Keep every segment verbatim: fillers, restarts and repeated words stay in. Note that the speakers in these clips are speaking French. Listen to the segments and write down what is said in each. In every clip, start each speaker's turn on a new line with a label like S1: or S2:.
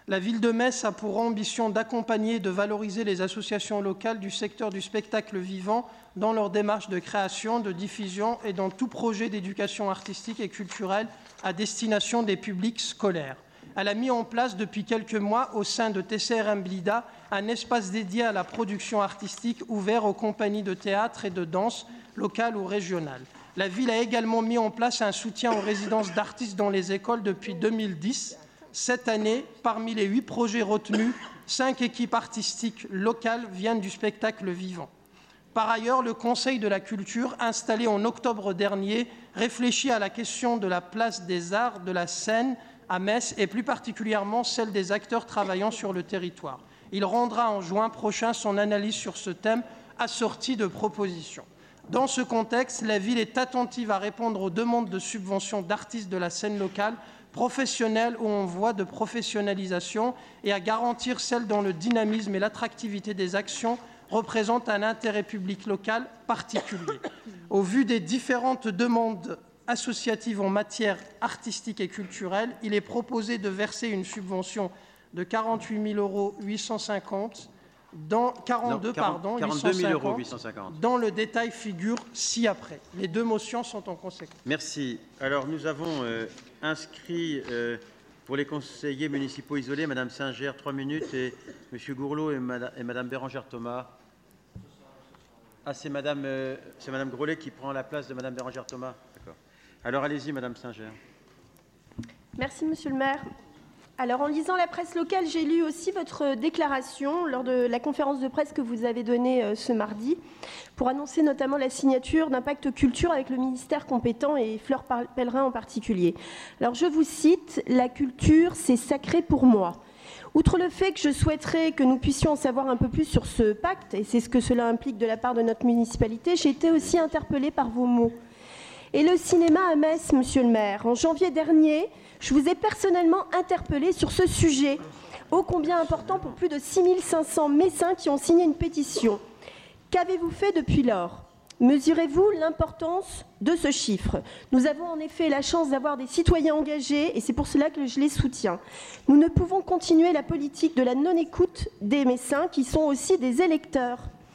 S1: La ville de Metz a pour ambition d'accompagner et de valoriser les associations locales du secteur du spectacle vivant dans leur démarche de création, de diffusion et dans tout projet d'éducation artistique et culturelle à destination des publics scolaires. Elle a mis en place depuis quelques mois au sein de T C R M Blida un espace dédié à la production artistique ouvert aux compagnies de théâtre et de danse locales ou régionales. La ville a également mis en place un soutien aux résidences d'artistes dans les écoles depuis deux mille dix. Cette année, parmi les huit projets retenus, cinq équipes artistiques locales viennent du spectacle vivant. Par ailleurs, le Conseil de la culture, installé en octobre dernier, réfléchit à la question de la place des arts de la scène à Metz et plus particulièrement celle des acteurs travaillant sur le territoire. Il rendra en juin prochain son analyse sur ce thème assortie de propositions. Dans ce contexte, la ville est attentive à répondre aux demandes de subventions d'artistes de la scène locale, professionnelle ou en voie de professionnalisation, et à garantir celle dont le dynamisme et l'attractivité des actions représentent un intérêt public local particulier. Au vu des différentes demandes associatives en matière artistique et culturelle, il est proposé de verser une subvention de quarante-huit mille euros huit cent cinquante dans quarante-deux, non, quarante, pardon,
S2: quarante-deux mille euros huit cent cinquante.
S1: Dans le détail figure ci-après. Les deux motions sont en conséquence.
S2: Merci. Alors nous avons euh, inscrit euh, pour les conseillers municipaux isolés, Madame Singer, trois minutes, et Monsieur Gourlot et Madame, et Madame Bérangère Thomas. Ah, c'est Madame, euh, c'est Madame Grolet qui prend la place de Madame Bérangère Thomas. D'accord. Alors allez-y, Madame Singer.
S3: Merci, Monsieur le maire. Alors, en lisant la presse locale, j'ai lu aussi votre déclaration lors de la conférence de presse que vous avez donnée euh, ce mardi pour annoncer notamment la signature d'un pacte culture avec le ministère compétent et Fleur Pellerin en particulier. Alors, je vous cite, « La culture, c'est sacré pour moi ». Outre le fait que je souhaiterais que nous puissions en savoir un peu plus sur ce pacte, et c'est ce que cela implique de la part de notre municipalité, j'ai été aussi interpellée par vos mots. Et le cinéma à Metz, Monsieur le maire, en janvier dernier, je vous ai personnellement interpellé sur ce sujet, ô combien important pour plus de six mille cinq cents Messins qui ont signé une pétition. Qu'avez-vous fait depuis lors ? Mesurez-vous l'importance de ce chiffre ? Nous avons en effet la chance d'avoir des citoyens engagés et c'est pour cela que je les soutiens. Nous ne pouvons continuer la politique de la non-écoute des Messins qui sont aussi des électeurs.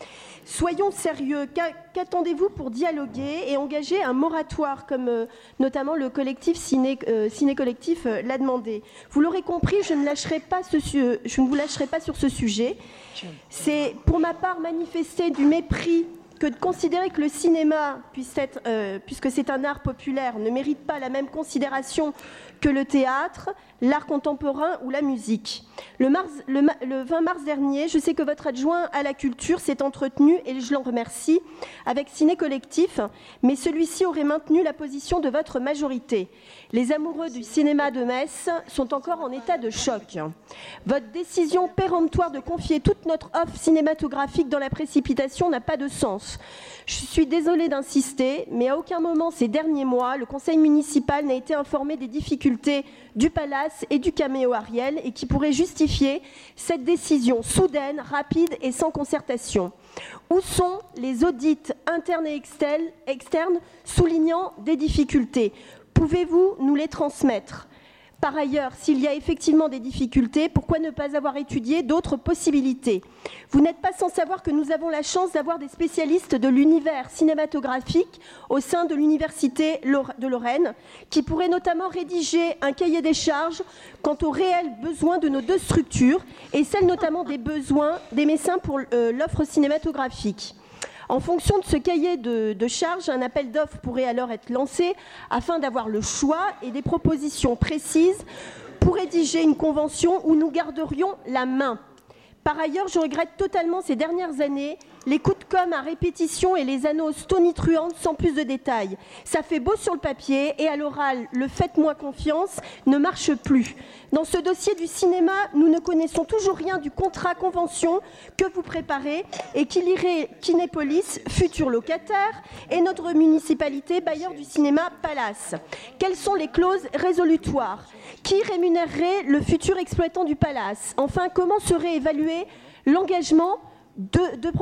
S3: Soyons sérieux, qu'attendez-vous pour dialoguer et engager un moratoire comme euh, notamment le collectif Ciné, euh, Ciné Collectif euh, l'a demandé. Vous l'aurez compris, je ne, lâcherai pas ce, je ne vous lâcherai pas sur ce sujet. C'est pour ma part manifester du mépris que de considérer que le cinéma, puisse être, euh, puisque c'est un art populaire, ne mérite pas la même considération que le théâtre, l'art contemporain ou la musique. Le, mars, le, le vingt mars dernier, je sais que votre adjoint à la culture s'est entretenu, et je l'en remercie, avec Ciné Collectif, mais celui-ci aurait maintenu la position de votre majorité. Les amoureux du cinéma de Metz sont encore en état de choc. Votre décision péremptoire de confier toute notre offre cinématographique dans la précipitation n'a pas de sens. Je suis désolée d'insister, mais à aucun moment ces derniers mois, le conseil municipal n'a été informé des difficultés du Palace et du Caméo Ariel et qui pourraient justifier cette décision soudaine, rapide et sans concertation. Où sont les audits internes et externes soulignant des difficultés ? Pouvez-vous nous les transmettre ? Par ailleurs, s'il y a effectivement des difficultés, pourquoi ne pas avoir étudié d'autres possibilités ? Vous n'êtes pas sans savoir que nous avons la chance d'avoir des spécialistes de l'univers cinématographique au sein de l'Université de Lorraine, qui pourraient notamment rédiger un cahier des charges quant aux réels besoins de nos deux structures, et celle notamment des besoins des Messins pour euh, l'offre cinématographique. En fonction de ce cahier de, de charges, un appel d'offres pourrait alors être lancé afin d'avoir le choix et des propositions précises pour rédiger une convention où nous garderions la main. Par ailleurs, je regrette totalement ces dernières années les coups de com' à répétition et les annonces tonitruantes sans plus de détails. Ça fait beau sur le papier et à l'oral, le « faites-moi confiance » ne marche plus. Dans ce dossier du cinéma, nous ne connaissons toujours rien du contrat convention que vous préparez et qui lirait Kinépolis, futur locataire, et notre municipalité, bailleur du cinéma Palace. Quelles sont les clauses résolutoires ? Qui rémunérerait le futur exploitant du Palace ? Enfin, comment serait évalué l'engagement de, de programmation ?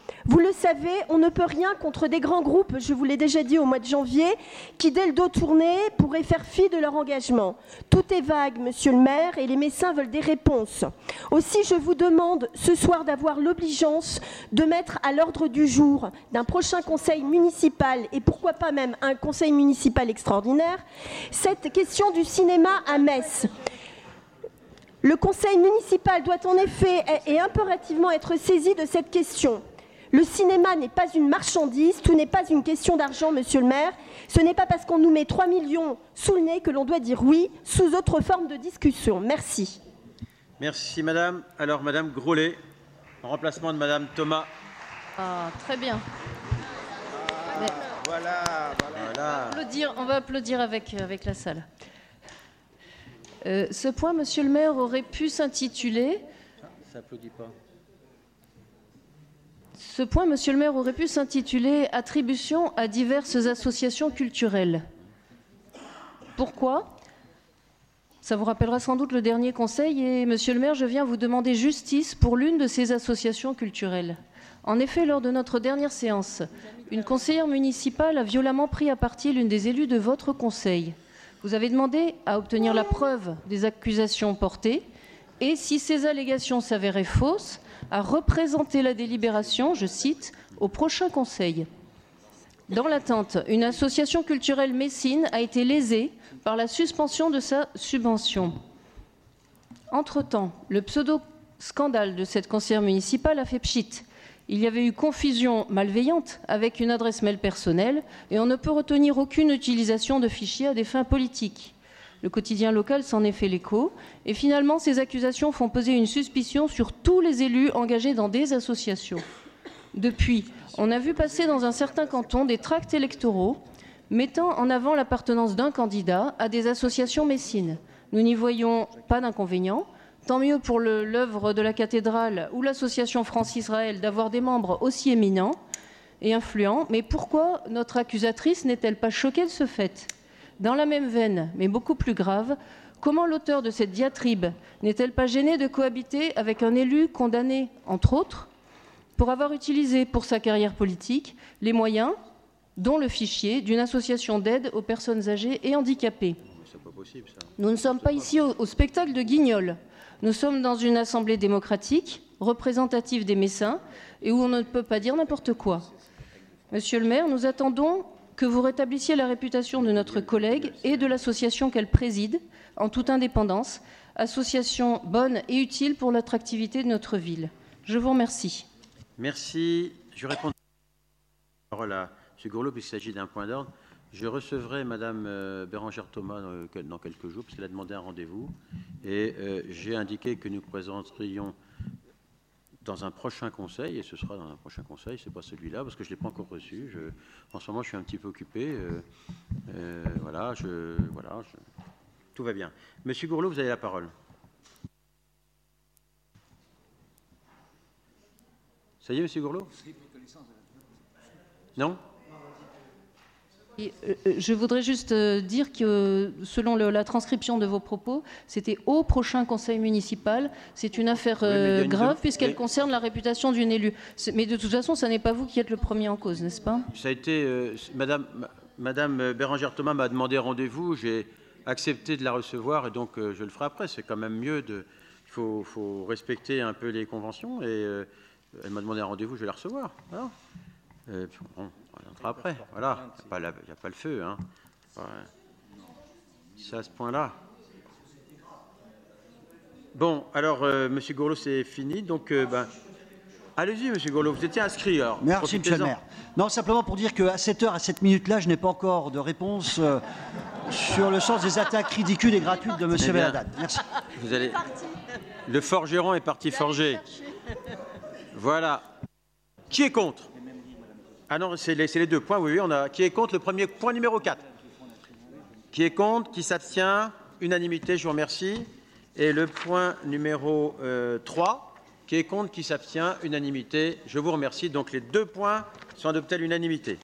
S3: Vous le savez, on ne peut rien contre des grands groupes, je vous l'ai déjà dit au mois de janvier, qui, dès le dos tourné, pourraient faire fi de leur engagement. Tout est vague, monsieur le maire, et les Messins veulent des réponses. Aussi, je vous demande ce soir d'avoir l'obligeance de mettre à l'ordre du jour d'un prochain conseil municipal, et pourquoi pas même un conseil municipal extraordinaire, cette question du cinéma à Metz. Le conseil municipal doit en effet et impérativement être saisi de cette question. Le cinéma n'est pas une marchandise, tout n'est pas une question d'argent, monsieur le maire. Ce n'est pas parce qu'on nous met trois millions sous le nez que l'on doit dire oui, sous autre forme de discussion. Merci.
S2: Merci, madame. Alors, madame Grollet, en remplacement de madame Thomas.
S4: Ah, très bien.
S2: Ah, voilà, voilà.
S4: On va applaudir, on va applaudir avec, avec la salle. Euh, ce point, monsieur le maire, aurait pu s'intituler...
S2: Ça n'applaudit pas.
S4: Ce point, monsieur le maire, aurait pu s'intituler « Attribution à diverses associations culturelles ». Pourquoi ? Ça vous rappellera sans doute le dernier conseil et, monsieur le maire, je viens vous demander justice pour l'une de ces associations culturelles. En effet, lors de notre dernière séance, une conseillère municipale a violemment pris à partie l'une des élus de votre conseil. Vous avez demandé à obtenir la preuve des accusations portées et, si ces allégations s'avéraient fausses, à représenter la délibération, je cite, au prochain conseil. Dans l'attente, une association culturelle messine a été lésée par la suspension de sa subvention. Entre-temps, le pseudo-scandale de cette conseillère municipale a fait pchit. Il y avait eu confusion malveillante avec une adresse mail personnelle et on ne peut retenir aucune utilisation de fichiers à des fins politiques. Le quotidien local s'en est fait l'écho et finalement ces accusations font peser une suspicion sur tous les élus engagés dans des associations. Depuis, on a vu passer dans un certain canton des tracts électoraux mettant en avant l'appartenance d'un candidat à des associations messines. Nous n'y voyons pas d'inconvénient. Tant mieux pour l'œuvre de la cathédrale ou l'association France-Israël d'avoir des membres aussi éminents et influents. Mais pourquoi notre accusatrice n'est-elle pas choquée de ce fait ? Dans la même veine, mais beaucoup plus grave, comment l'auteur de cette diatribe n'est-elle pas gênée de cohabiter avec un élu condamné, entre autres, pour avoir utilisé pour sa carrière politique les moyens, dont le fichier, d'une association d'aide aux personnes âgées et handicapées ?
S2: C'est pas possible, ça.
S4: Nous ne sommes pas ici au, au spectacle de Guignol. Nous sommes dans une assemblée démocratique, représentative des Messins, et où on ne peut pas dire n'importe quoi. Monsieur le maire, nous attendons que vous rétablissiez la réputation de notre collègue et de l'association qu'elle préside, en toute indépendance, association bonne et utile pour l'attractivité de notre ville. Je vous remercie.
S2: Merci. Je réponds la parole à M. Gourlot, puisqu'il s'agit d'un point d'ordre. Je recevrai Mme Bérangère Thomas dans quelques jours, puisqu'elle a demandé un rendez-vous. Et euh, j'ai indiqué que nous présenterions dans un prochain conseil, et ce sera dans un prochain conseil, ce n'est pas celui-là, parce que je ne l'ai pas encore reçu. Je, en ce moment, je suis un petit peu occupé. Euh, euh, voilà, je, voilà je, tout va bien. Monsieur Gourlot, vous avez la parole. Ça y est, Monsieur Gourlot ? Non ?
S4: Je voudrais juste dire que, selon le, la transcription de vos propos, c'était au prochain conseil municipal. C'est une affaire euh, oui, une grave, puisqu'elle mais... concerne la réputation d'une élue. Mais de toute façon, ce n'est pas vous qui êtes le premier en cause, n'est-ce pas ?
S2: Ça a été... Euh, Madame, Madame Bérangère Thomas m'a demandé rendez-vous. J'ai accepté de la recevoir, et donc euh, je le ferai après. C'est quand même mieux de... Il faut, faut respecter un peu les conventions, et euh, elle m'a demandé un rendez-vous, je vais la recevoir. Voilà. Euh, bon, on entrera après, voilà, il n'y a, a pas le feu, hein. Ouais. C'est à ce point-là. Bon, alors, euh, M. Gourlot, c'est fini, donc, euh, ben, allez-y, M. Gourlot, vous étiez inscrit, alors.
S5: Merci, M. le maire. Non, simplement pour dire qu'à cette heure, à cette minute-là, je n'ai pas encore de réponse euh, sur le sens des attaques ridicules et gratuites de M. Belhaddad. Merci.
S2: Vous allez... Le forgeron est parti forger. Voilà. Qui est contre ? Ah non, c'est les, les deux points, oui, oui, on a... Qui est contre le premier point numéro quatre ? Qui est contre ? Qui s'abstient ? Unanimité, je vous remercie. Et le point numéro euh, trois, qui est contre ? Qui s'abstient ? Unanimité, je vous remercie. Donc les deux points sont adoptés à l'unanimité.